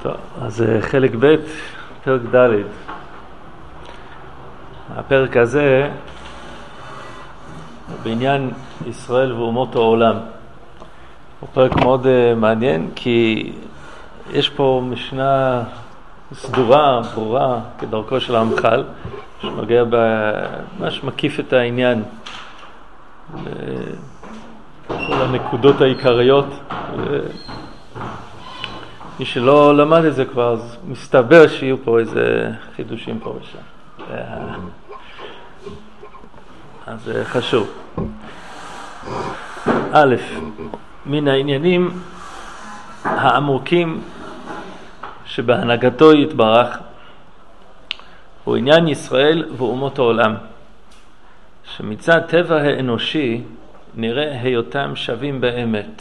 טוב, אז חלק ב', פרק ד'. הפרק הזה הוא בעניין ישראל ואומות העולם. הוא פרק מאוד מעניין, כי יש פה משנה סדורה, ברורה, כדרכו של המח"ל, שנוגע ממש מקיף את העניין, כל הנקודות העיקריות. מי שלא למד את זה כבר, אז מסתבר שיהיו פה איזה חידושים פה ושם. אז זה חשוב. א', מן העניינים העמוקים שבהנהגתו יתברך הוא עניין ישראל ואומות העולם, שמצד טבע האנושי נראה היותם שווים באמת,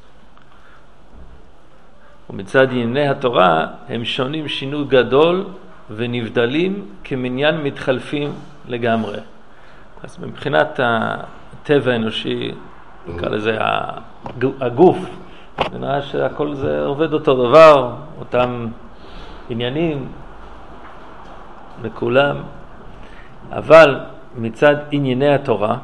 ומצד ענייני התורה הם שונים שינוי גדול ונבדלים כמניין מתחלפים לגמרי. אז מבחינת הטבע האנושי, נקרא לזה הגוף, זה נראה שהכל זה עובד אותו דבר, אותם עניינים לכולם, אבל מצד ענייני התורה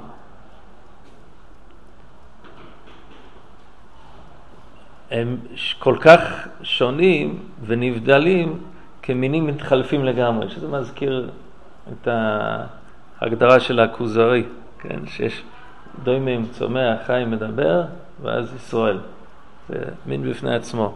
הם כל כך שונים ונבדלים כמינים מתחלפים לגמרי, שזה מזכיר את ההגדרה של הכוזרי, כן? שיש דוימים, צומח, חי, מדבר, ואז ישראל. זה מין בפני עצמו.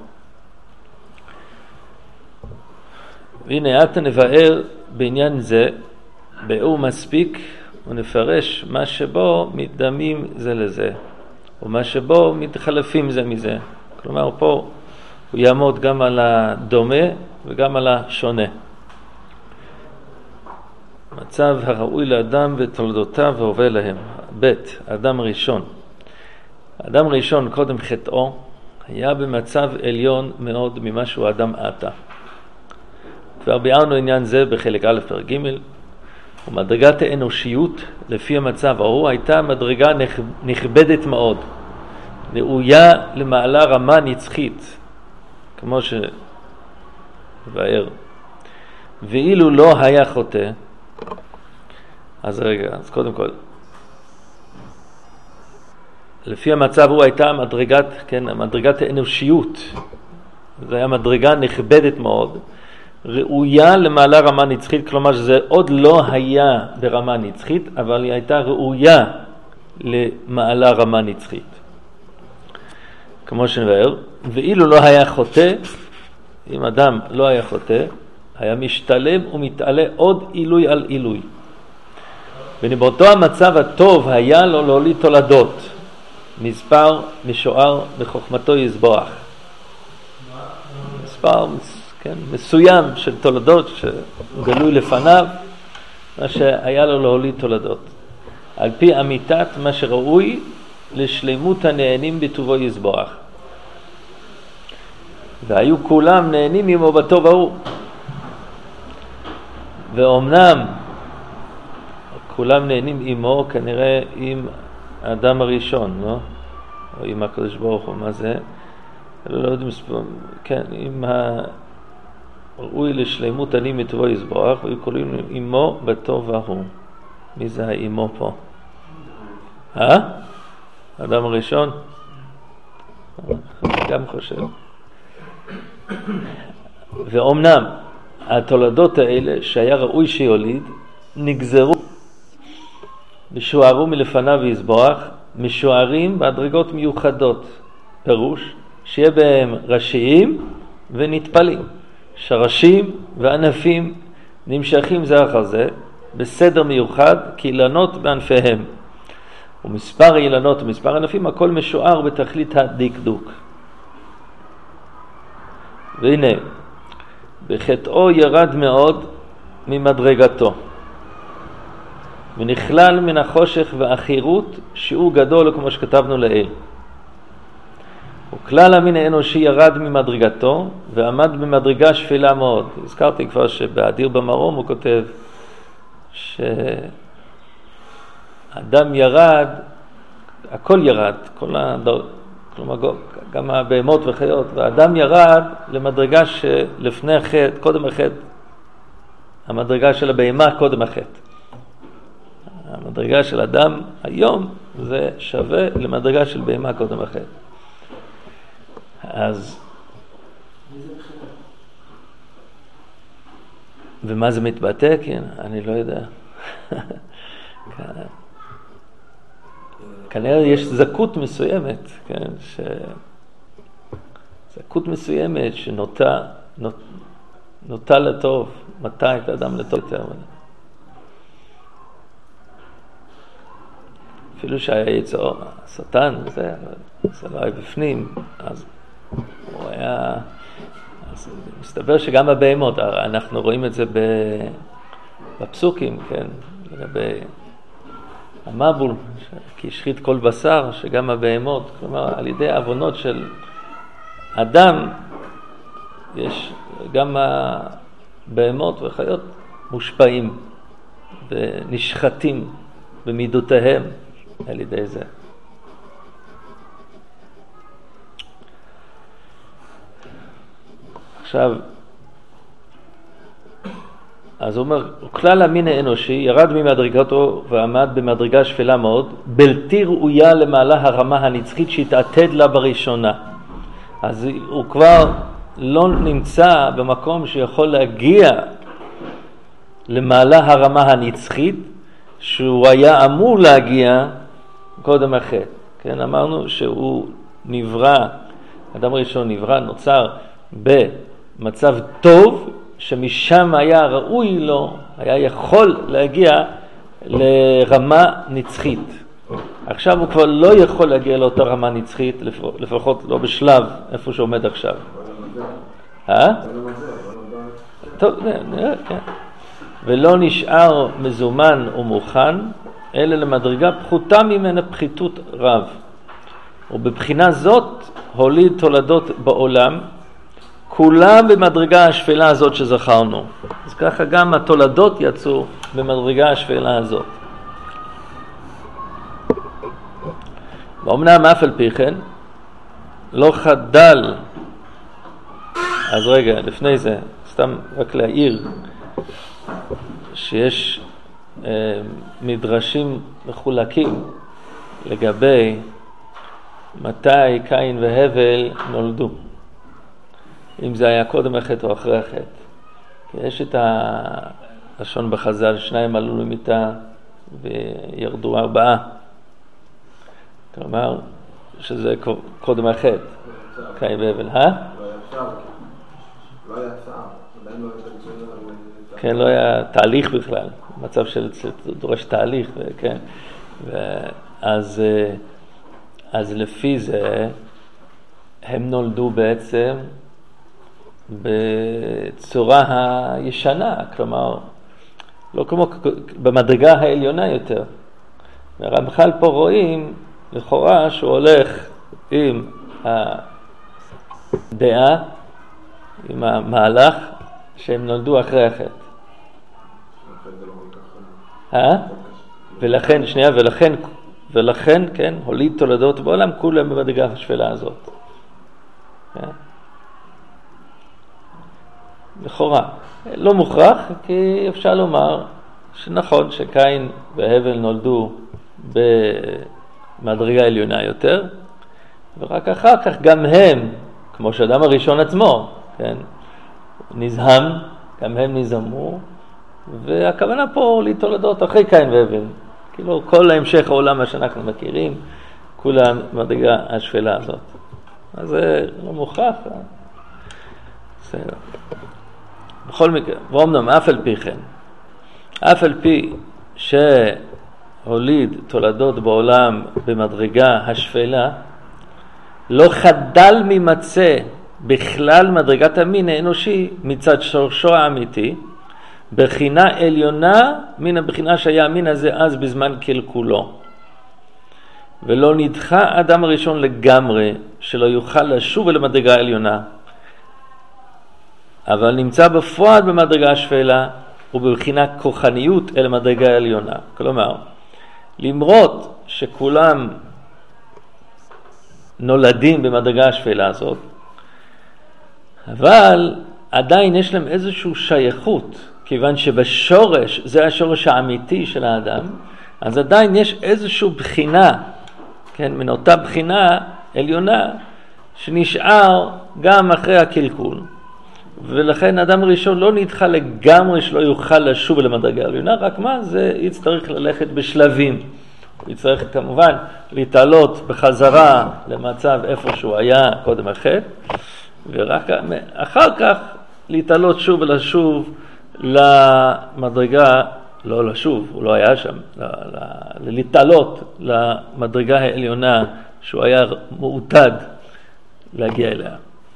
והנה, עתה נבאר בעניין זה, באור מספיק, ונפרש מה שבו מתדמים זה לזה, ומה שבו מתחלפים זה מזה. כלומר, פה הוא יעמוד גם על הדומה וגם על השונה. מצב הראוי לאדם ותולדותיו והווה להם. ב', אדם ראשון. אדם ראשון, קודם חטאו, היה במצב עליון מאוד ממה שהוא אדם עתה. כבר ביארנו עניין זה בחלק א' פרק ג', ומדרגת האנושיות לפי המצב ההוא הייתה מדרגה נכבדת מאוד, ראויה למעלה רמה נצחית, כמו שבאר. ואילו לא היה חוטא, אז רגע, אז קודם כל, לפי המצב הוא הייתה מדרגת, כן, מדרגת האנושיות, זה היה מדרגה נכבדת מאוד, ראויה למעלה רמה נצחית, כלומר שזה עוד לא היה ברמה נצחית, אבל היא הייתה ראויה למעלה רמה נצחית. כמו שנבאר, ואילו לא היה חוטא, אם אדם לא היה חוטא, היה משתלם ומתעלה עוד עילוי על עילוי. ובאותו המצב הטוב היה לו להוליד תולדות, מספר משוער בחוכמתו יזבח. מספר מסוים של תולדות שגלוי לפניו, מה שהיה לו להוליד תולדות. על פי אמיתת מה שראוי לשלמות הנהנים בטובו יזבח. והיו כולם נהנים עמו בטוב ההוא. ואומנם כולם נהנים עמו כנראה עם האדם הראשון, לא? או עם הקדוש ברוך הוא, מה זה? לא יודעים, כן, עם ראוי לשלמות הנהנים בטובו יזבח, והיו כולם עמו בטוב ההוא. מי זה העמו פה? האדם הראשון? גם חושב. ואומנם התולדות האלה שהיה ראוי שיוליד נגזרו, משוערו מלפניו ויזבח, משוערים בהדרגות מיוחדות, פירוש שיהיה בהם ראשיים ונטפלים, שרשים וענפים נמשכים זה אחר זה בסדר מיוחד כאילנות בענפיהם, ומספר אילנות ומספר ענפים הכל משוער בתכלית הדקדוק. והנה, בחטאו ירד מאוד ממדרגתו, ונכלל מן החושך והאחירות שיעור גדול כמו שכתבנו לעיל. וכלל המין האנושי ירד ממדרגתו ועמד במדרגה שפלה מאוד. הזכרתי כבר שבאדיר במרום הוא כותב שאדם ירד, הכל ירד, כלומר גם הבהמות וחיות, והאדם ירד למדרגה שלפני החטא, קודם החטא, המדרגה של הבהמה קודם החטא. המדרגה של אדם היום זה שווה למדרגה של בהמה קודם החטא. אז ומה זה מתבטא? כן, אני לא יודע. כנראה יש זכות מסוימת, כן, זכות מסוימת שנוטה לטוב, מתי את האדם לטוב יותר. אפילו שהיה יצאו, השטן, זה לא היה בפנים, אז הוא היה, אז מסתבר שגם הבהמות, אנחנו רואים את זה בפסוקים, כן, לגבי המבול, כי השחית כל בשר, שגם הבהמות, כלומר, על ידי העוונות של אדם, יש גם הבהמות וחיות מושפעים ונשחטים במידותיהם על ידי זה. עכשיו, אז הוא אומר, כלל המין האנושי ירד ממדרגתו ועמד במדרגה שפלה מאוד, בלתי ראויה למעלה הרמה הנצחית שהתעתד לה בראשונה. אז הוא כבר לא נמצא במקום שיכול להגיע למעלה הרמה הנצחית, שהוא היה אמור להגיע קודם החטא. כן, אמרנו שהוא נברא, אדם ראשון נברא, נוצר במצב טוב, שמשם היה ראוי לו, היה יכול להגיע לרמה נצחית. עכשיו הוא כבר לא יכול להגיע לאותה רמה נצחית, לפחות לא בשלב איפה שעומד עכשיו. טוב, נראה, כן. ולא נשאר מזומן ומוכן, אלא למדרגה פחותה ממנה פחיתות רב. ובבחינה זאת הוליד תולדות בעולם, כולם במדרגה השפלה הזאת שזכרנו. אז ככה גם התולדות יצאו במדרגה השפלה הזאת. ואומנם אף על פי כן, לא חדל, אז רגע, לפני זה, סתם רק להעיר, שיש מדרשים מחולקים לגבי מתי קין והבל נולדו. אם זה היה קודם החטא או אחרי החטא. כי יש את הלשון בחז"ל, 2 עלו למיטה וירדו 4. כלומר, שזה קודם החטא, קין והבל. לא היה אפשר. כן, לא היה תהליך בכלל. מצב של דורש תהליך, כן. אז לפי זה, הם נולדו בעצם בצורה הישנה, כלומר, לא כמו במדרגה העליונה יותר. והרמח"ל פה רואים, לכאורה, שהוא הולך עם הדעה, עם המהלך, שהם נולדו אחרי החטא. ולכן, שנייה, ולכן, כן, הוליד תולדות בעולם, כולם במדרגה השפלה הזאת. כן? לכאורה. לא מוכרח, כי אפשר לומר שנכון שקין והבל נולדו במדרגה עליונה יותר, ורק אחר כך גם הם, כמו שאדם הראשון עצמו, כן, נזהם, גם הם נזהמו, והכוונה פה להתולדות אחרי קין והבל. כאילו כל ההמשך העולם מה שאנחנו מכירים, כולם מדרגה השפלה הזאת. אז זה לא מוכרח. בסדר. בכל מקרה, ואומנם אף על פי כן, אף על פי שהוליד תולדות בעולם במדרגה השפלה, לא חדל ממצא בכלל מדרגת המין האנושי מצד שורשו האמיתי, בחינה עליונה מן הבחינה שהיה המין הזה אז בזמן קלקולו. ולא נדחה האדם הראשון לגמרי שלא יוכל לשוב אל המדרגה העליונה, אבל נמצא בפועל במדרגה השפלה ובבחינה כוחניות אל המדרגה העליונה. כלומר, למרות שכולם נולדים במדרגה השפלה הזאת, אבל עדיין יש להם איזושהי שייכות, כיוון שבשורש, זה השורש האמיתי של האדם, אז עדיין יש איזושהי בחינה, כן, מן אותה בחינה עליונה, שנשאר גם אחרי הקלקול. ולכן אדם ראשון לא נדחה לגמרי שלא יוכל לשוב למדרגה העליונה, רק מה? זה יצטרך ללכת בשלבים. הוא יצטרך כמובן להתעלות בחזרה למצב איפה שהוא היה קודם החטא, ורק אחר כך להתעלות שוב ולשוב למדרגה, לא לשוב, הוא לא היה שם, להתעלות למדרגה העליונה שהוא היה מעוטד להגיע אליה.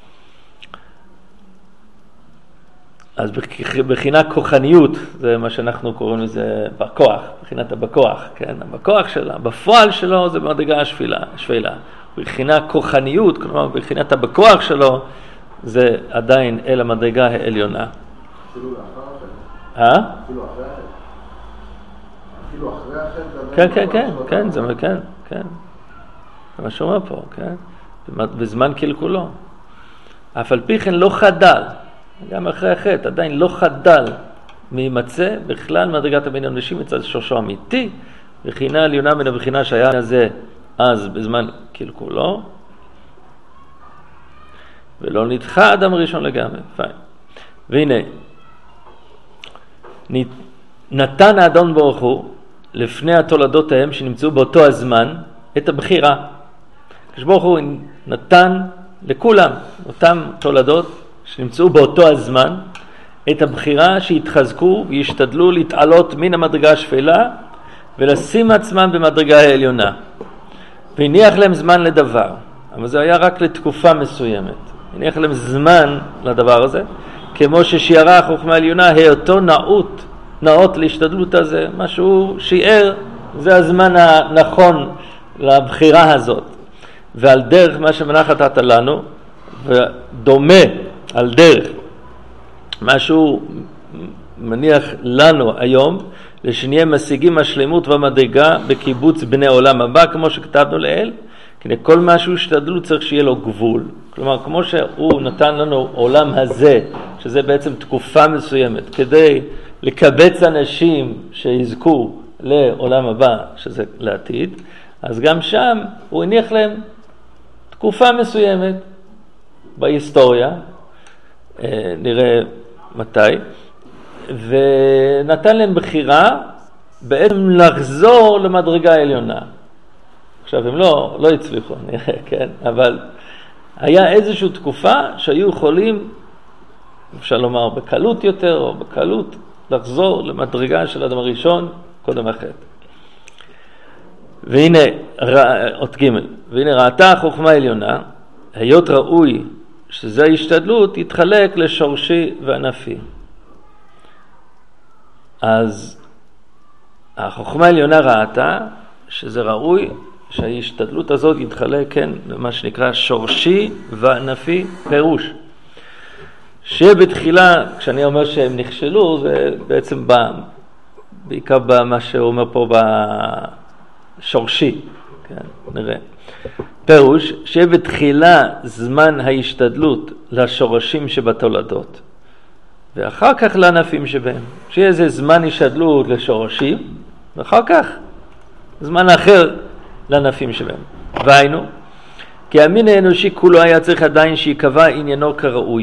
אז בחינת כוחניות, זה מה שאנחנו קוראים לזה בכוח, בחינת הבכוח, כן? הבכוח שלה, בפועל שלו זה מדרגה השפלה. בחינת כוחניות, כלומר בחינת הבכוח שלו, זה עדיין אל המדרגה העליונה. אפילו לאחר החטא? אפילו אחרי החטא? אפילו אחרי החטא? כן, זה מה שאומר פה, כן? בזמן קלקולו. אף על פי כן לא חדל, גם אחרי החטא, עדיין לא חדל מימצא בכלל מדרגת הבניין אנשים מצד שורשו אמיתי, בחינה עליונה מן הבחינה שהיה הזה אז בזמן קלקולו, ולא נדחה אדם ראשון לגמרי. פיין. והנה, נתן האדון ברוך הוא לפני התולדות ההם שנמצאו באותו הזמן את הבחירה. כשברוך הוא נתן לכולם, אותם תולדות שנמצאו באותו הזמן, את הבחירה שהתחזקו וישתדלו להתעלות מן המדרגה השפלה ולשים עצמם במדרגה העליונה. והניח להם זמן לדבר, אבל זה היה רק לתקופה מסוימת. הניח להם זמן לדבר הזה, כמו ששיערה החוכמה העליונה היותו נאות להשתדלות הזה, מה שהוא שיער, זה הזמן הנכון לבחירה הזאת. ועל דרך מה שמנחת אתה לנו, ודומה על דרך מה שהוא מניח לנו היום, לשנהיה משיגים השלמות והמדרגה בקיבוץ בני העולם הבא, כמו שכתבנו לאל, כדי כל מה שהוא השתדלו צריך שיהיה לו גבול. כלומר, כמו שהוא נתן לנו עולם הזה, שזה בעצם תקופה מסוימת, כדי לקבץ אנשים שיזכו לעולם הבא, שזה לעתיד, אז גם שם הוא הניח להם תקופה מסוימת בהיסטוריה, נראה מתי, ונתן להם בחירה בעצם לחזור למדרגה העליונה. עכשיו הם לא הצליחו, נראה, כן? אבל היה איזושהי תקופה שהיו יכולים, אפשר לומר בקלות יותר או בקלות, לחזור למדרגה של אדם הראשון קודם החטא. והנה, עוד ג' והנה ראתה החוכמה העליונה, היות ראוי שזה ההשתדלות, יתחלק לשורשי וענפי. אז החוכמה העליונה ראתה שזה ראוי שההשתדלות הזאת יתחלק, כן, למה שנקרא שורשי וענפי, פירוש. שבתחילה, כשאני אומר שהם נכשלו, זה בעצם בעיקר במה שהוא אומר פה בשורשי, כן, נראה. פירוש, שבתחילה זמן ההשתדלות לשורשים שבתולדות, ואחר כך לענפים שבהם. שיהיה איזה זמן השתדלות לשורשים, ואחר כך זמן אחר לענפים שבהם. והיינו, כי המין האנושי כולו היה צריך עדיין שיקבע עניינו כראוי,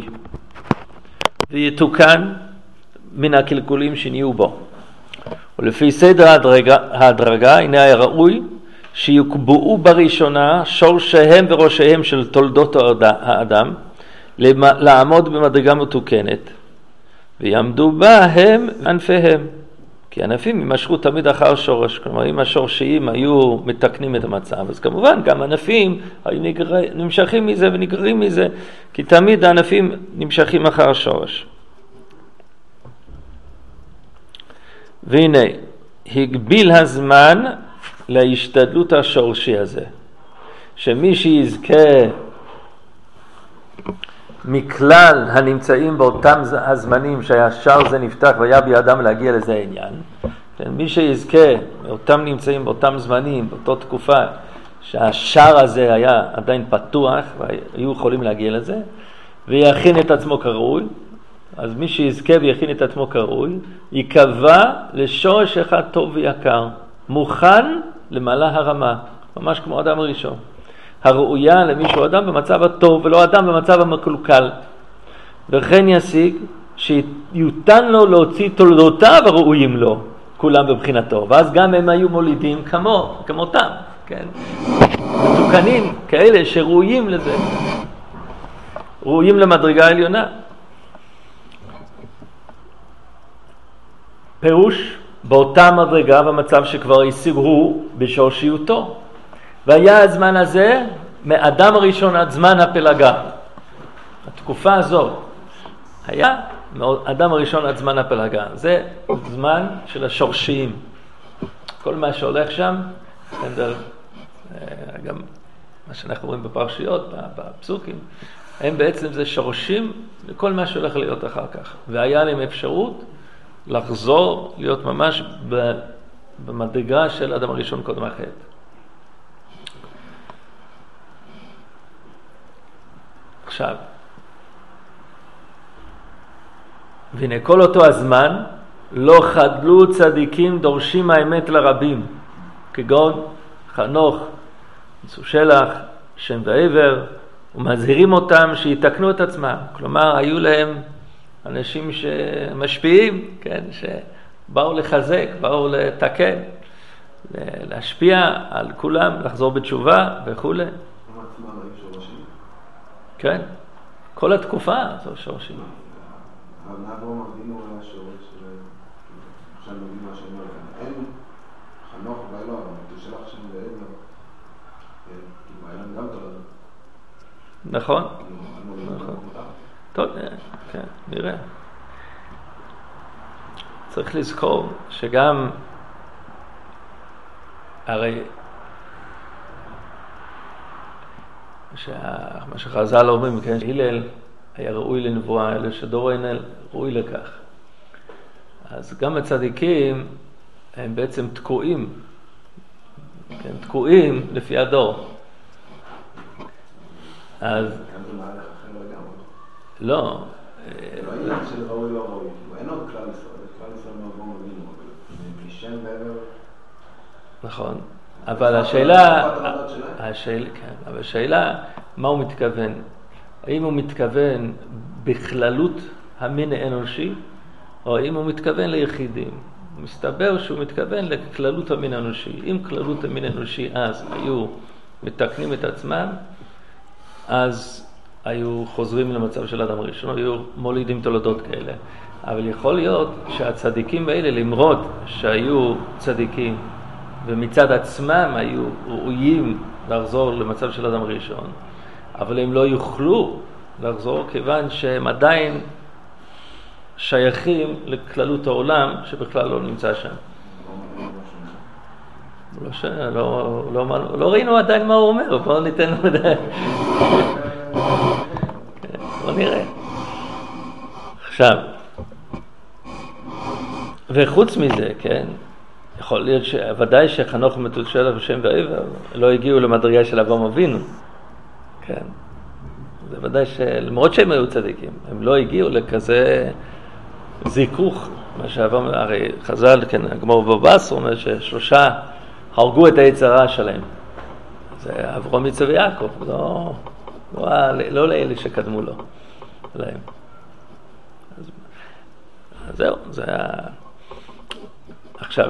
ויתוקן מן הקלקולים שנהיו בו. ולפי סדר ההדרגה, הנה היה ראוי שיוקבעו בראשונה שורשיהם וראשיהם של תולדות האדם, לעמוד במדרגה מתוקנת, ויעמדו בה הם ענפיהם. כי ענפים יימשכו תמיד אחר שורש, כלומר אם השורשיים היו מתקנים את המצב, אז כמובן גם ענפים נמשכים מזה ונגררים מזה, כי תמיד הענפים נמשכים אחר שורש. והנה, הגביל הזמן להשתדלות השורשי הזה, שמי שיזכה מכלל הנמצאים באותם הזמנים שהשער זה נפתח והיה בידם להגיע לזה העניין, מי שיזכה, אותם נמצאים באותם זמנים, באותה תקופה שהשער הזה היה עדיין פתוח, והיו יכולים להגיע לזה, ויכין את עצמו כראוי. אז מי שיזכה ויכין את עצמו כראוי, יקבע לשורש אחד טוב ויקר, מוכן למעלה הרמה, ממש כמו אדם הראשון. הראויה למישהו אדם במצב הטוב, ולא אדם במצב המקולקל. וכן ישיג שיותן לו להוציא תולדותיו הראויים לו, כולם בבחינתו. ואז גם הם היו מולידים כמותם, כן? מתוקנים כאלה שראויים לזה, ראויים למדרגה העליונה. פירוש באותה מדרגה במצב שכבר השיגו בשורשיותו. והיה הזמן הזה מאדם הראשון עד זמן הפלגה. התקופה הזאת היה מאדם הראשון עד זמן הפלגה. זה זמן של השורשיים. כל מה שהולך שם, גם מה שאנחנו רואים בפרשיות, בפסוקים, הם בעצם זה שורשים לכל מה שהולך להיות אחר כך. והיה להם אפשרות לחזור להיות ממש במדרגה של אדם הראשון קודם החטא. עכשיו, והנה כל אותו הזמן לא חדלו צדיקים דורשים האמת לרבים, כגון חנוך, מסושלח, שם ועבר, ומזהירים אותם שיתקנו את עצמם. כלומר, היו להם אנשים שמשפיעים, כן, שבאו לחזק, באו לתקן, להשפיע על כולם, לחזור בתשובה וכו'. כן, כל התקופה זו שורשים. אבל נעבור מבינו על השורש, עכשיו נגיד מה שאומר לכם, אין חנוך ואלוה, תשלח שם ועבר, כי בעולם גם תולדות. נכון. טוב, כן, נראה. צריך לזכור שגם, הרי מה שחז"ל אומרים, כן, הלל היה ראוי לנבואה, אלה שדור אין ראוי לכך. אז גם הצדיקים הם בעצם תקועים, כן, תקועים לפי הדור. אז גם זה מהלך אחר לגמרי. לא. לא עניין של ראוי לא ראוי. אין עוד כלל ישראל. כלל ישראל מעבור מבינו. משם ועבר. נכון. אבל השאלה, מה הוא מתכוון? האם הוא מתכוון בכללות המין האנושי, או האם הוא מתכוון ליחידים? מסתבר שהוא מתכוון לכללות המין האנושי. אם כללות המין האנושי אז היו מתקנים את עצמם, אז היו חוזרים למצב של אדם הראשון, היו מולידים תולדות כאלה. אבל יכול להיות שהצדיקים האלה, למרות שהיו צדיקים, ומצד עצמם היו ראויים לחזור למצב של אדם ראשון, אבל הם לא יוכלו לחזור כיוון שהם עדיין שייכים לכללות העולם שבכלל לא נמצא שם. לא ראינו עדיין מה הוא אומר, בואו ניתן לו בואו נראה. עכשיו, וחוץ מזה, כן, יכול להיות שוודאי שחנוך מתושלח ושם ועבר לא הגיעו למדרגה של אברהם אבינו. כן. זה ודאי שלמרות שהם היו צדיקים, הם לא הגיעו לכזה זיכוך. מה שאברהם, הרי חז"ל, כן, הגמרא בבבא אומר ששלושה הרגו את היצרה שלהם. זה אברהם, יצחק ויעקב, לא לאלה שקדמו לו, להם. אז זהו, זה היה... עכשיו,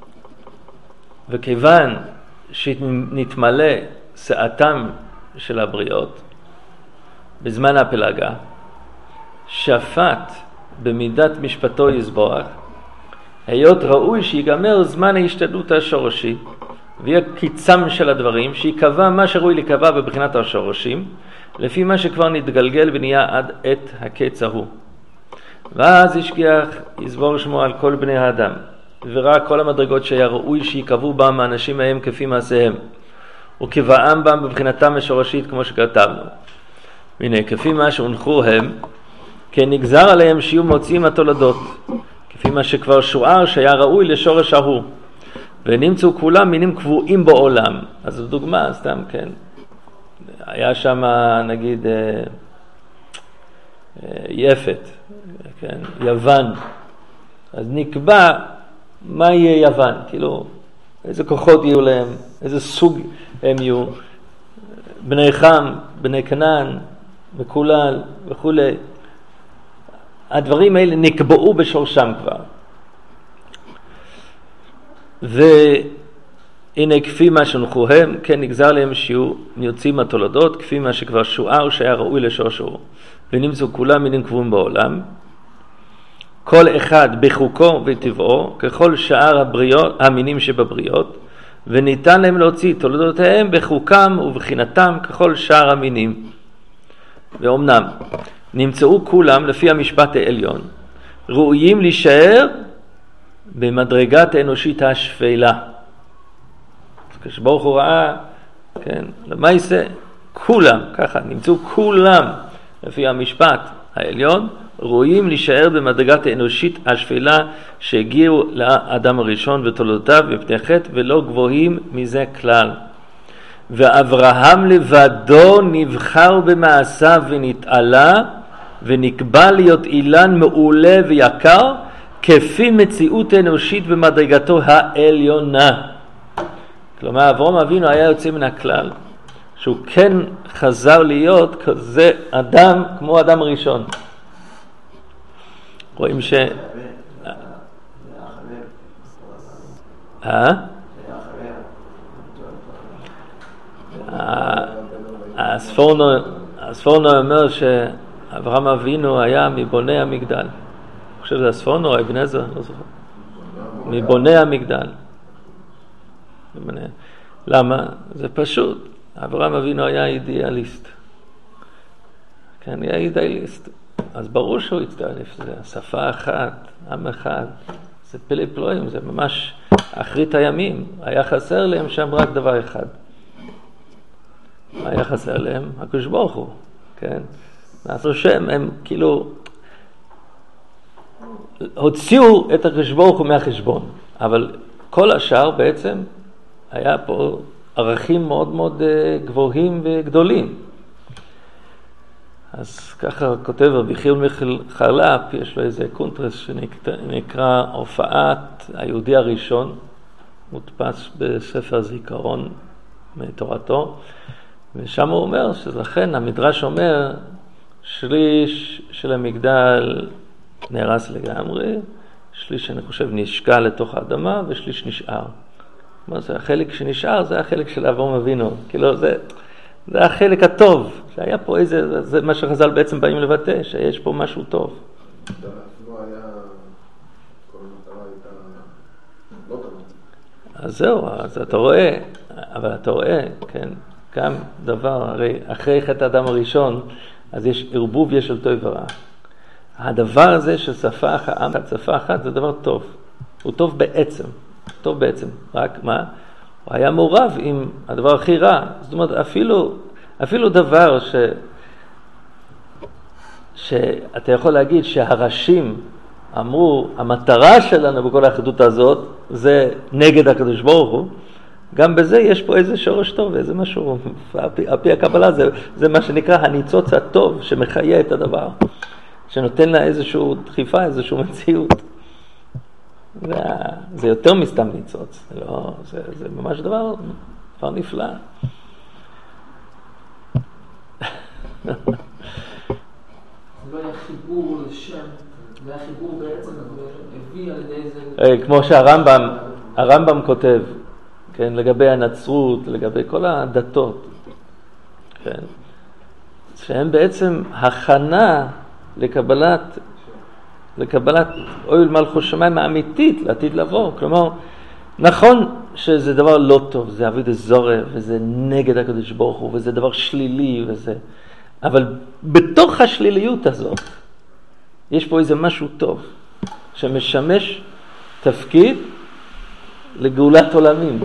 וכיוון שנתמלא שעתם של הבריות בזמן הפלגה, שפט במידת משפטו יזבח, היות ראוי שיגמר זמן ההשתדלות השורשי ויהיה קיצם של הדברים, שיקבע מה שראוי לקבע בבחינת השורשים לפי מה שכבר נתגלגל ונהיה עד עת הקץ ההוא. ואז ישגיח יסבור שמו על כל בני האדם וראה כל המדרגות שהיה ראוי שיקבעו בם האנשים מהם כפי מעשיהם וקבעם בם בבחינתם השורשית כמו שכתבנו. הנה, כפי מה שהונחו הם, כן נגזר עליהם שיהיו מוצאים התולדות, כפי מה שכבר שוער שהיה ראוי לשורש ההוא. ונמצאו כולם מינים קבועים בעולם. אז זו דוגמה, סתם, כן. היה שם, נגיד, יפת, כן, יוון. אז נקבע מה יהיה יוון, כאילו, איזה כוחות יהיו להם, איזה סוג הם יהיו, בני חם, בני כנען, מקולל וכו'. הדברים האלה נקבעו בשורשם כבר. והנה כפי מה שנחו הם, כן נגזר להם שיהיו יוצאים מהתולדות, כפי מה שכבר שוער שהיה ראוי לשורשו. ונמצאו כולם מינים קבועים בעולם, כל אחד בחוקו וטבעו, ככל שאר המינים שבבריות, וניתן להם להוציא תולדותיהם בחוקם ובחינתם ככל שאר המינים. ואומנם נמצאו כולם לפי המשפט העליון, ראויים להישאר במדרגת האנושית השפלה. כשברוך הוא ראה, כן, למה יעשה? כולם, ככה, נמצאו כולם לפי המשפט העליון, ראויים להישאר במדרגת האנושית השפלה שהגיעו לאדם הראשון ותולדותיו מפני חטא, ולא גבוהים מזה כלל. ואברהם לבדו נבחר במעשיו ונתעלה ונקבע להיות אילן מעולה ויקר כפי מציאות אנושית במדרגתו העליונה. כלומר, אברהם אבינו היה יוצא מן הכלל, שהוא כן חזר להיות כזה אדם כמו אדם ראשון. רואים ש... הספורנו אומר שאברהם אבינו היה מבוני המגדל. אני חושב שזה הספורנו או אבן עזרא, לא זוכר. מבוני המגדל. למה? זה פשוט. אברהם אבינו היה אידיאליסט. כן, היה אידיאליסט. אז ברור שהוא הצטרף, זה שפה אחת, עם אחד, זה פלא פלואים, זה ממש אחרית הימים. היה חסר להם שם רק דבר אחד. היה חסר להם הקדוש ברוך הוא, כן? אז השם, הם כאילו הוציאו את הקדוש ברוך הוא מהחשבון, אבל כל השאר בעצם היה פה ערכים מאוד מאוד גבוהים וגדולים. אז ככה כותב רבי חייא מיכל חרל"פ, יש לו איזה קונטרס שנקרא הופעת היהודי הראשון, מודפס בספר זיכרון מתורתו, ושם הוא אומר שלכן המדרש אומר שליש של המגדל נהרס לגמרי, שליש אני חושב נשקע לתוך האדמה ושליש נשאר. מה זה? החלק שנשאר זה החלק של אברהם אבינו, כאילו זה החלק הטוב, שהיה פה איזה, זה מה שחז"ל בעצם באים לבטא, שיש פה משהו טוב. אז זהו, אז אתה רואה, אבל אתה רואה, כן, גם דבר, הרי אחרי חטא האדם הראשון, אז יש ערבוביה של טוב ורע. הדבר הזה של שפה אחת, זה דבר טוב. הוא טוב בעצם, רק מה? הוא היה מעורב עם הדבר הכי רע. זאת אומרת, אפילו דבר שאתה יכול להגיד שהראשים אמרו, המטרה שלנו בכל האחדות הזאת, זה נגד הקדוש ברוך הוא, גם בזה יש פה איזה שורש טוב, איזה משהו, על פי הקבלה זה מה שנקרא הניצוץ הטוב שמחיה את הדבר, שנותן לה איזשהו דחיפה, איזשהו מציאות. זה יותר מסתם ניצוץ, זה ממש דבר נפלא. זה לא היה חיבור לשם, זה היה חיבור בעצם, הביא על ידי איזה... כמו שהרמב"ם כותב, כן, לגבי הנצרות, לגבי כל הדתות, כן, שהם בעצם הכנה לקבלת אוהל מלכות שמיים האמיתית לעתיד לבוא. כלומר, נכון שזה דבר לא טוב, זה עבודה זרה וזה נגד הקדוש ברוך הוא וזה דבר שלילי וזה, אבל בתוך השליליות הזאת יש פה איזה משהו טוב שמשמש תפקיד לגאולת עולמים,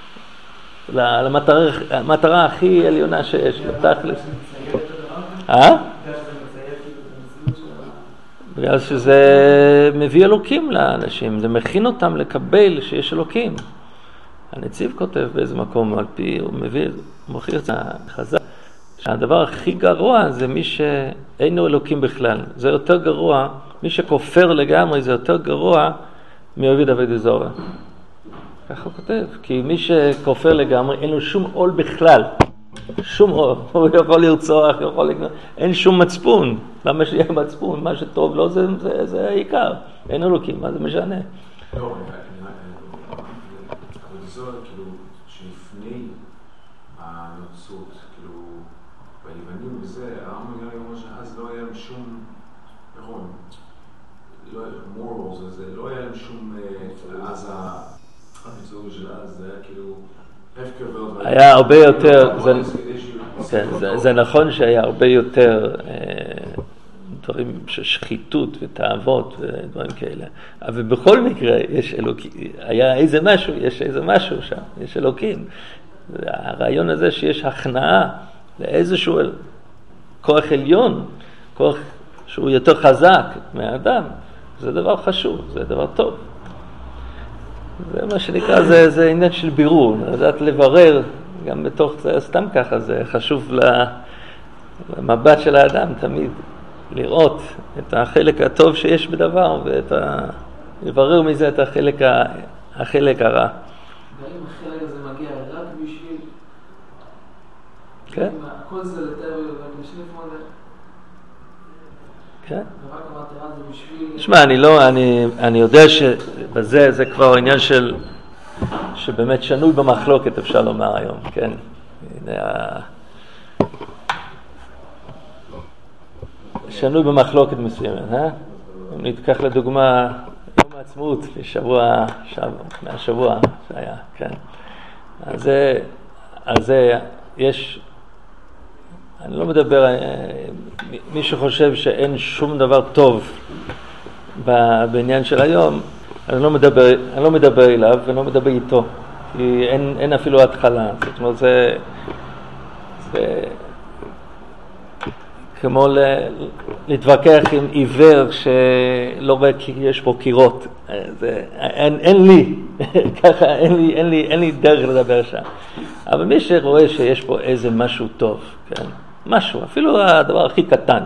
למטרה הכי עליונה שיש, לתכלס. בגלל שזה מביא אלוקים לאנשים, זה מכין אותם לקבל שיש אלוקים. הנציב כותב באיזה מקום, על פי, הוא מביא, הוא מוכיח את החז"ל, שהדבר הכי גרוע זה מי שאינו אלוקים בכלל. זה יותר גרוע, מי שכופר לגמרי זה יותר גרוע מעובד עבודת זרה. ככה הוא כותב, כי מי שכופר לגמרי אין לו שום עול בכלל. שום עול, הוא יכול לרצוח, יכול לגנוב, אין שום מצפון. למה שיהיה מצפון? מה שטוב לו זה העיקר. אין אלוקים, מה זה משנה? לא, אבל זה כאילו שלפני הנוצרות, כאילו ביוונים וזה, הרמב"ם אומר שאז לא היה להם שום, נכון, לא היה מורלס, לא היה להם שום, אז המצור של אז זה היה כאילו הפקר, היה הרבה יותר, זה נכון שהיה הרבה יותר דברים של שחיתות ותאוות ודברים כאלה, אבל בכל מקרה יש אלוקים, היה איזה משהו, יש איזה משהו שם, יש אלוקים. הרעיון הזה שיש הכנעה לאיזשהו כוח עליון, כוח שהוא יותר חזק מהאדם, זה דבר חשוב, זה דבר טוב. זה מה שנקרא, זה עניין של בירור, לדעת לברר, גם בתוך זה סתם ככה, זה חשוב למבט של האדם תמיד, לראות את החלק הטוב שיש בדבר, לברר מזה את החלק הרע. והאם החלק הזה מגיע רק בשביל, כן. הכל זה לתאר ובשביל מודה. כן. ורק המטרה זה בשביל... תשמע, אני יודע שבזה זה כבר עניין שבאמת שנוי במחלוקת, אפשר לומר היום, כן? שנוי במחלוקת מסוימת, אם נתקח לדוגמה יום העצמאות מהשבוע שהיה, כן? אז זה יש, אני לא מדבר, מי שחושב שאין שום דבר טוב בעניין של היום, אני לא מדבר אליו ואני לא מדבר איתו, כי אין אפילו התחלה. זאת אומרת, זה כמו להתווכח עם עיוור שלא רואה כי יש פה קירות. אין לי, ככה, אין לי דרך לדבר שם. אבל מי שרואה שיש פה איזה משהו טוב, כן? משהו, אפילו הדבר הכי קטן,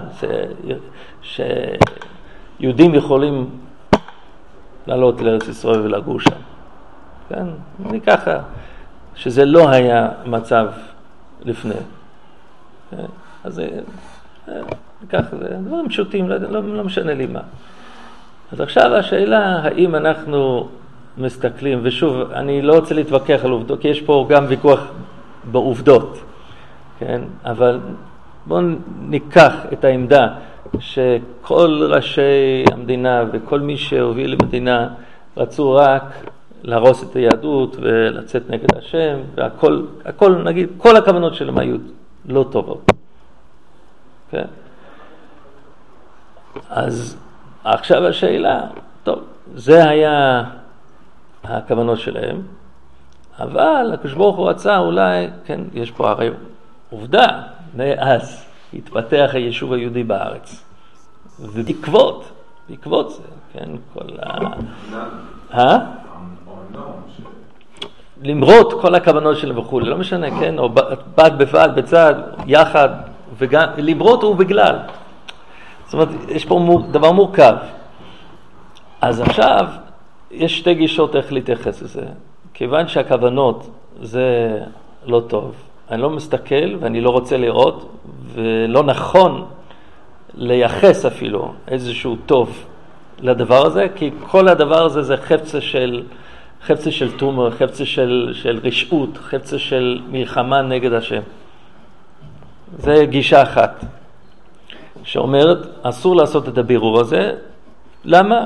שיהודים יכולים לעלות לארץ ישראל ולגור שם. כן? אני ככה, שזה לא היה מצב לפני. כן? אז ככה, זה דברים פשוטים, לא משנה לי מה. אז עכשיו השאלה, האם אנחנו מסתכלים, ושוב, אני לא רוצה להתווכח על עובדות, כי יש פה גם ויכוח בעובדות, כן? אבל בואו ניקח את העמדה שכל ראשי המדינה וכל מי שהוביל למדינה רצו רק להרוס את היהדות ולצאת נגד השם, והכל, נגיד, כל הכוונות שלהם היו לא טובות. כן? אז עכשיו השאלה, טוב, זה היה הכוונות שלהם, אבל הקדוש ברוך הוא רצה אולי, כן, יש פה הרי עובדה, מאז התפתח היישוב היהודי בארץ, ובעקבות זה, כן, כל למרות כל הכוונות שלהם וכו', לא משנה, כן, או בד בבד, בצד, יחד, וגם, למרות הוא בגלל. זאת אומרת, יש פה דבר מורכב. אז עכשיו, יש שתי גישות איך להתייחס לזה. כיוון שהכוונות זה לא טוב, אני לא מסתכל ואני לא רוצה לראות, ולא נכון לייחס אפילו איזשהו טוב לדבר הזה, כי כל הדבר הזה זה חפצה של תומר, חפצה של רשעות, חפצה של מלחמה נגד השם. זה גישה אחת, שאומרת, אסור לעשות את הבירור הזה. למה?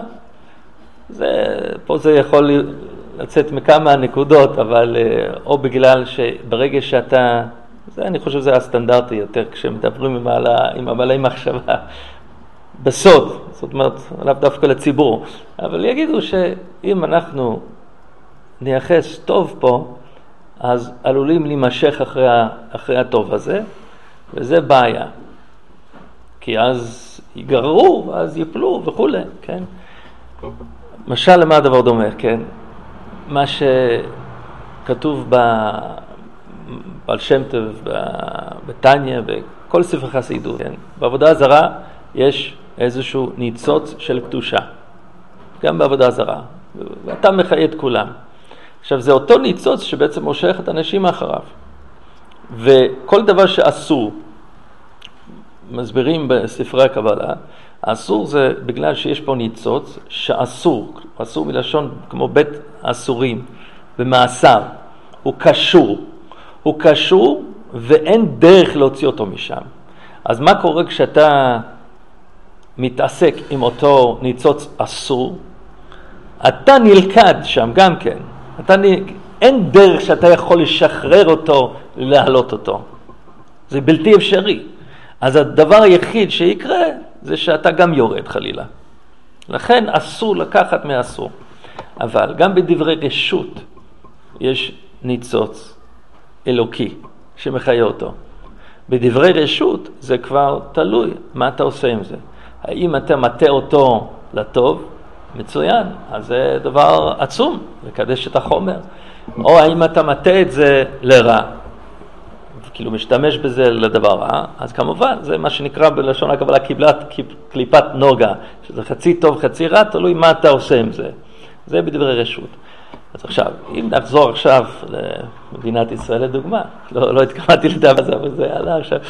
פה זה יכול לצאת מכמה נקודות, אבל או בגלל שברגע שאתה, אני חושב שזה הסטנדרטי יותר, כשמדברים עם הבעלי מחשבה, בסוד, זאת אומרת, לאו דווקא לציבור, אבל יגידו שאם אנחנו נייחס טוב פה, אז עלולים להימשך אחרי הטוב הזה, וזה בעיה. כי אז ייגררו, אז יפלו וכו', כן? משל למה הדבר דומה, כן? מה שקדוש כתוב בעל שם טוב, בתניא, בכל ספר חסידות. כן? בעבודה זרה יש איזשהו ניצוץ של קדושה. גם בעבודה זרה. ואתה מחיה את כולם. עכשיו, זה אותו ניצוץ שבעצם מושך את האנשים אחריו. וכל דבר שאסור, מסבירים בספרי הקבלה, אסור זה בגלל שיש פה ניצוץ שאסור, אסור מלשון כמו בית אסורים במאסר, הוא קשור ואין דרך להוציא אותו משם. אז מה קורה כשאתה מתעסק עם אותו ניצוץ אסור? אתה נלכד שם גם כן, אין דרך שאתה יכול לשחרר אותו, להעלות אותו. זה בלתי אפשרי. אז הדבר היחיד שיקרה זה שאתה גם יורד חלילה. לכן אסור לקחת מאסור. אבל גם בדברי רשות יש ניצוץ אלוקי שמחיה אותו. בדברי רשות זה כבר תלוי מה אתה עושה עם זה. האם אתה מטה אותו לטוב? מצוין, אז זה דבר עצום, לקדש את החומר. או האם אתה מטה את זה לרע, כאילו משתמש בזה לדבר רע, אז כמובן זה מה שנקרא בלשון הקבלה קליפת נוגה, שזה חצי טוב חצי רע, תלוי מה אתה עושה עם זה. זה בדברי רשות. אז עכשיו, אם נחזור עכשיו למדינת ישראל לדוגמה, לא התכוונתי לדבר הזה, אבל זה עלה עכשיו.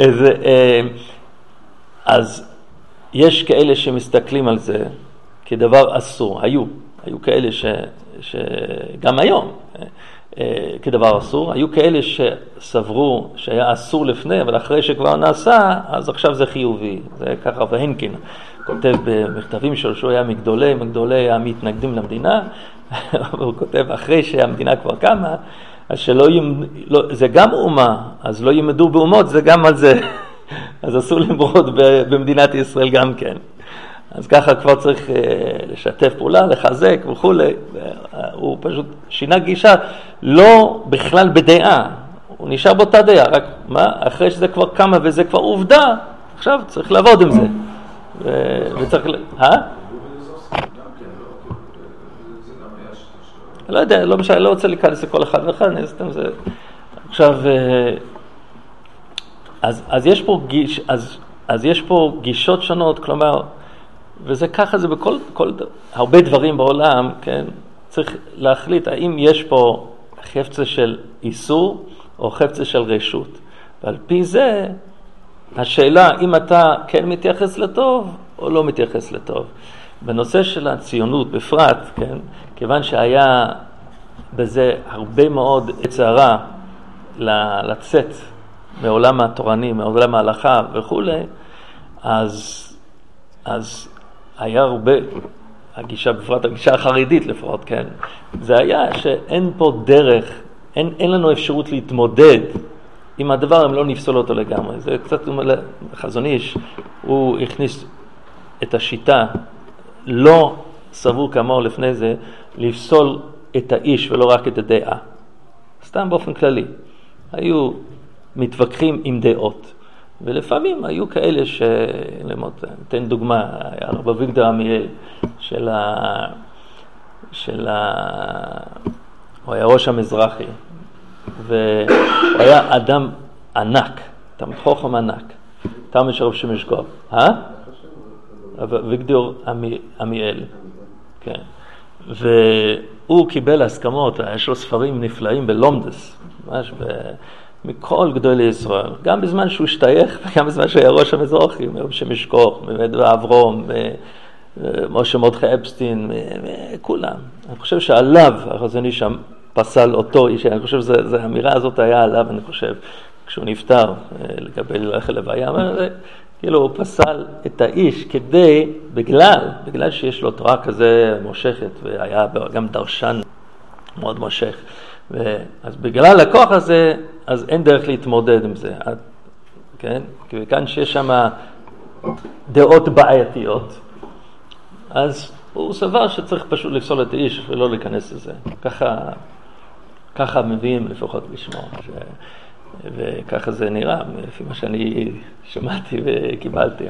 אז יש כאלה שמסתכלים על זה כדבר אסור. היו כאלה שגם היום כדבר אסור, היו כאלה שסברו שהיה אסור לפני, אבל אחרי שכבר נעשה, אז עכשיו זה חיובי. זה ככה והנקין כותב במכתבים שלו שהוא היה מגדולי המתנגדים למדינה, הוא כותב אחרי שהמדינה כבר קמה, אז זה גם אומה, אז לא ילמדו באומות, זה גם על זה. אז אסור למרוד במדינת ישראל גם כן. אז ככה כבר צריך לשתף פעולה, לחזק וכו'. הוא פשוט שינה גישה, לא בכלל בדעה, הוא נשאר באותה דעה, רק מה, אחרי שזה כבר קמה וזה כבר עובדה, עכשיו צריך לעבוד עם זה. וצריך, לא יודע, לא משנה, לא רוצה להיכנס לכל אחד ואחד, עכשיו, אז יש פה גישות שונות, כלומר, וזה ככה, זה בכל הרבה דברים בעולם, כן? צריך להחליט האם יש פה חפצה של איסור או חפצה של רשות. ועל פי זה, השאלה אם אתה כן מתייחס לטוב או לא מתייחס לטוב. בנושא של הציונות בפרט, כן? כיוון שהיה בזה הרבה מאוד הצערה לצאת מעולם התורני, מעולם ההלכה וכו', אז היה הרבה, הגישה בפרט, הגישה החרדית לפחות, כן? זה היה שאין פה דרך, אין לנו אפשרות להתמודד עם הדבר אם לא נפסול אותו לגמרי. זה קצת חזון איש, הוא הכניס את השיטה, לא סבור כמוהו לפני זה, לפסול את האיש ולא רק את הדעה. סתם באופן כללי. היו מתווכחים עם דעות. ולפעמים היו כאלה נתן דוגמה, הרב אביגדור עמיאל הוא היה ראש המזרחי, והוא היה אדם ענק, תלמיד חכם ענק, תלמיד של רב שמש גוב. אביגדור עמיאל, כן. והוא קיבל הסכמות, יש לו ספרים נפלאים בלומדס, ממש מכל גדולי ישראל, גם בזמן שהוא השתייך וגם בזמן שהיה ראש המזרחי, מרב שמש גוב, אברום, משה מרדכי אפשטיין, כולם. אני חושב שעליו, החזון איש פסל אותו איש, אני חושב שזו האמירה הזאת היה עליו, אני חושב, כשהוא נפטר לגבי ללכת לוויה, כאילו הוא פסל את האיש כדי, בגלל שיש לו תורה כזה מושכת, והיה גם דרשן מאוד מושך. אז בגלל הכוח הזה, אז אין דרך להתמודד עם זה. כן? כי כאן שיש שם דעות בעייתיות, אז הוא סבר שצריך פשוט לפסול את האיש ולא להיכנס לזה. ככה מביאים לפחות לשמוע. וככה זה נראה, לפי מה שאני שמעתי וקיבלתי.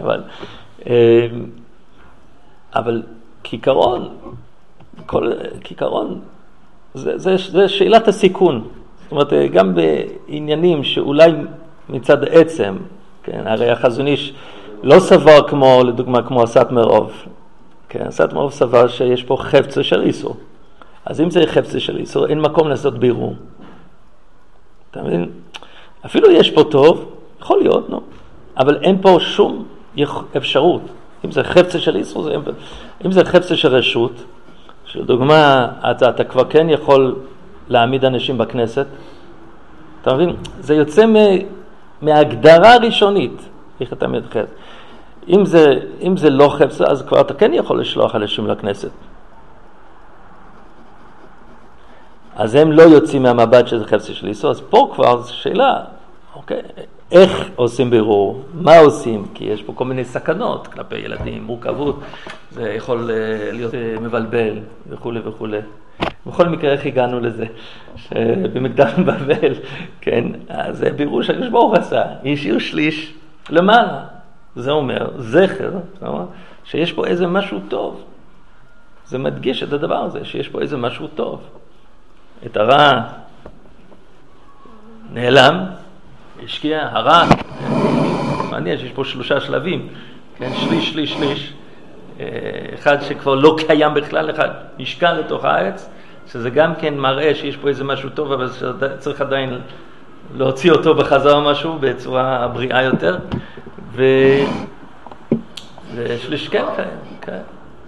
כעיקרון, זה שאלת הסיכון. זאת אומרת, גם בעניינים שאולי מצד עצם, כן, הרי החזון איש לא סבר כמו, לדוגמה, כמו הסאטמר רוב. כן, הסאטמר רוב סבר שיש פה חפצה של איסור. אז אם זה חפצה של איסור, אין מקום לעשות בירור. אתה מבין? אפילו יש פה טוב, יכול להיות, נו. אבל אין פה שום אפשרות. אם זה חפצה של איסור, אם זה חפצה של רשות, שלדוגמה, אתה כבר כן יכול להעמיד אנשים בכנסת, אתה מבין? זה יוצא מההגדרה הראשונית, איך אתה מתייחס. אם זה לא חפצה, אז כבר אתה כן יכול לשלוח אנשים לכנסת. אז הם לא יוצאים מהמבט שזה חפצה של איסור, אז פה כבר זו שאלה, אוקיי, איך עושים בירור, מה עושים, כי יש פה כל מיני סכנות כלפי ילדים, מורכבות, זה יכול להיות מבלבל וכו' וכו'. בכל מקרה איך הגענו לזה, שבמקדש בבל, כן, אז בירור שהקדוש ברוך הוא עשה, השאיר שליש למעלה, זה אומר, זכר, שיש פה איזה משהו טוב, זה מדגיש את הדבר הזה, שיש פה איזה משהו טוב. את הרע נעלם, השקיע, הרע, מעניין שיש פה 3 שלבים, כן, שליש, אחד שכבר לא קיים בכלל, אחד נשקע לתוך הארץ, שזה גם כן מראה שיש פה איזה משהו טוב, אבל צריך עדיין להוציא אותו בחזרה משהו בצורה בריאה יותר, ושליש כן קיים, כן.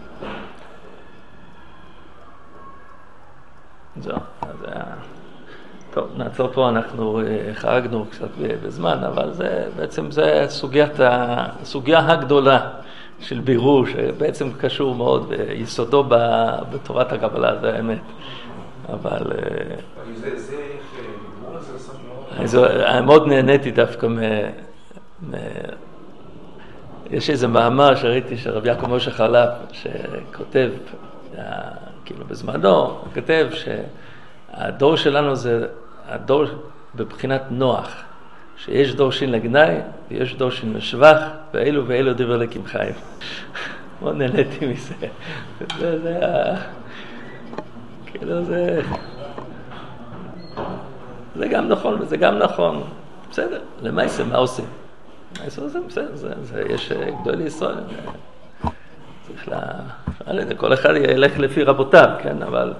זהו, אז טוב, נעצור פה, אנחנו חרגנו קצת בזמן, אבל זה בעצם זה הסוגיה הגדולה של בירור, שבעצם קשור מאוד ביסודו בתורת הקבלה, זה האמת. אבל מאוד נהניתי דווקא יש איזה מאמר שראיתי שרב יעקב משה חלף שכותב, כאילו בזמנו, הוא כותב שהדור שלנו זה הדור בבחינת נוח, שיש דור שין לגנאי ויש דור שין לשבח, ואילו ואילו דבר לקים חיים. מאוד נהניתי מזה. כאילו זה גם נכון וזה גם נכון. בסדר, למעשה מה עושים? מה עושים? בסדר, יש גדול לישראל. צריך כל אחד ילך לפי רבותיו, כן, אבל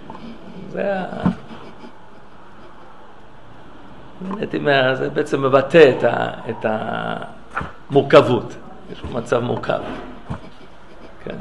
זה בעצם מבטא את המורכבות. יש פה מצב מורכב. כן.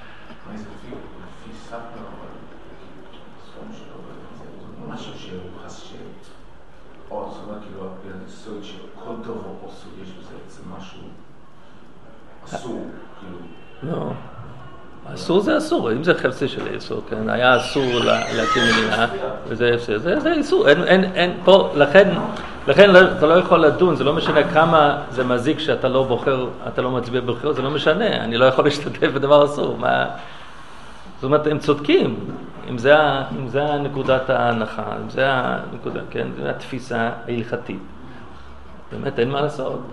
משהו שהוא חס או זאת אומרת כאילו היסוד שכל טוב או אסור, יש בזה בעצם משהו אסור, כאילו. לא. אסור זה אסור, אם זה חפצה של אסור, כן, היה אסור להקים מדינה, וזה אסור, זה אסור, אין פה, לכן אתה לא יכול לדון, זה לא משנה כמה זה מזיק שאתה לא בוחר, אתה לא מצביע בבחירות, זה לא משנה, אני לא יכול להשתתף בדבר אסור, זאת אומרת, הם צודקים, אם זה נקודת ההנחה, אם זה הנקודה, כן, זה התפיסה ההלכתית, באמת אין מה לעשות,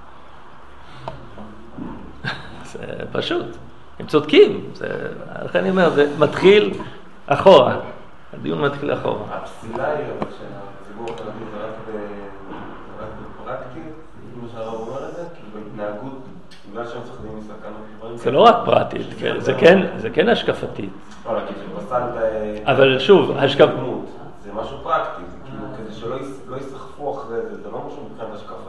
זה פשוט. הם צודקים, לכן אני אומר, זה מתחיל אחורה, הדיון מתחיל אחורה. הפסילה היא אבל שהציבור החלטי זה רק בפרקטית, כמו שהרב אומר את זה, כי בהתנהגות, בגלל שהם צחדים מסכנות. זה לא רק פרטית, זה כן השקפתית. לא, כי שפסלת... אבל שוב, השקפת... זה משהו פרקטי, זה כאילו כדי שלא יסחפו אחרי זה, זה לא משהו מבחינת השקפה.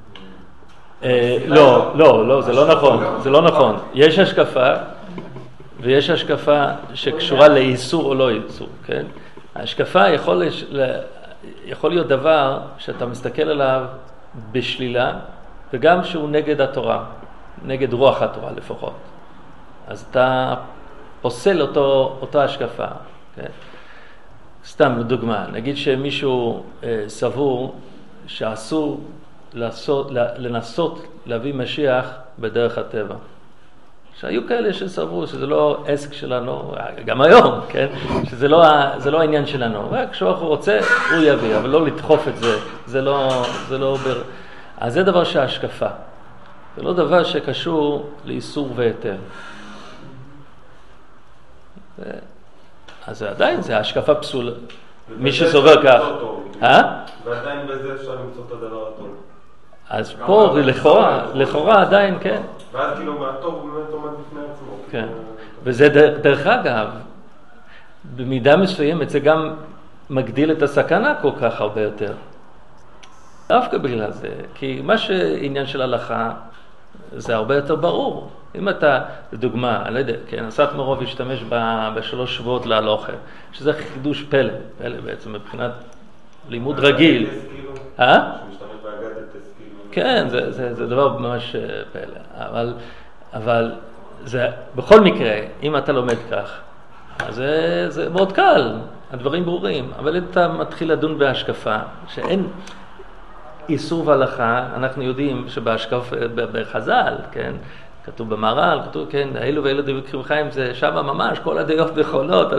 לא, זה לא נכון. יש השקפה, ויש השקפה שקשורה לאיסור או לא איסור, כן? ההשקפה יכול להיות דבר שאתה מסתכל עליו בשלילה, וגם שהוא נגד התורה, נגד רוח התורה לפחות. אז אתה פוסל אותה השקפה, כן? סתם לדוגמה, נגיד שמישהו סבור שאסור לנסות להביא משיח בדרך הטבע. שהיו כאלה שסברו שזה לא עסק שלנו, גם היום, כן? שזה לא העניין שלנו. רק כשהוא רוצה, הוא יביא, אבל לא לדחוף את זה. זה לא אז זה דבר שההשקפה. זה לא דבר שקשור לאיסור והיתר. אז עדיין זה השקפה פסולה. מי שסובר כך. ועדיין בזה אפשר למצוא את הדבר הטוב. אז פה לכאורה עדיין כן. ואז כאילו מהטוב באמת עומד בפני עצמו. כן. וזה דרך אגב, במידה מסוימת זה גם מגדיל את הסכנה כל כך הרבה יותר. דווקא בגלל זה, כי מה שעניין של הלכה זה הרבה יותר ברור. אם אתה, לדוגמה, אני לא יודע, כן, הסאטמרוב השתמש בשלוש שבועות להלוכה, שזה חידוש פלא בעצם מבחינת לימוד רגיל. שמשתמש באגדתס כאילו. כן, זה דבר ממש פלא. אבל זה, בכל מקרה, אם אתה לומד כך, אז זה מאוד קל, הדברים ברורים. אבל אם אתה מתחיל לדון בהשקפה, שאין איסור והלכה, אנחנו יודעים שבהשקפה, בחז"ל, כן, כתוב במהר"ל, כתוב, כן, האלו ואלו דברי קרים חיים, זה שמה ממש, כל הדעות נכונות,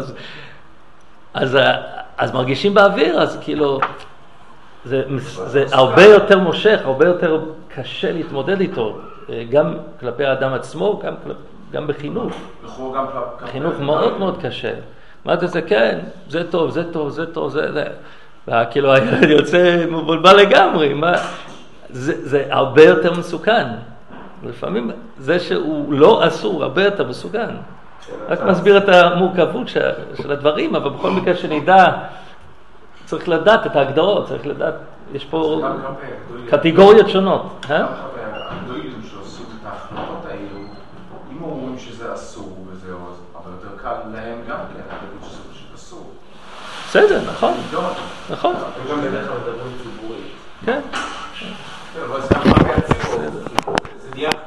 אז מרגישים באוויר, אז כאילו, זה הרבה יותר מושך, הרבה יותר קשה להתמודד איתו, גם כלפי האדם עצמו, גם בחינוך. חינוך מאוד מאוד קשה. מה אתה עושה? כן, זה טוב, זה טוב, זה טוב, זה... כאילו, אני יוצא מבולבל לגמרי. זה הרבה יותר מסוכן. לפעמים זה שהוא לא אסור, הרבה יותר מסוכן. רק מסביר את המורכבות של הדברים, אבל בכל מקרה שנדע, צריך לדעת את ההגדרות, צריך לדעת, יש פה קטגוריות שונות. הגדולים שעושים את ההחלטות האלו, אם אומרים שזה אסור וזהו, אבל יותר קל להם גם כן, להגיד שזה פשוט אסור. בסדר, נכון. נכון. הם גם בדרך כלל מדברים ציבורית. כן. אבל זה גם הרבה הציבור. זה נהיה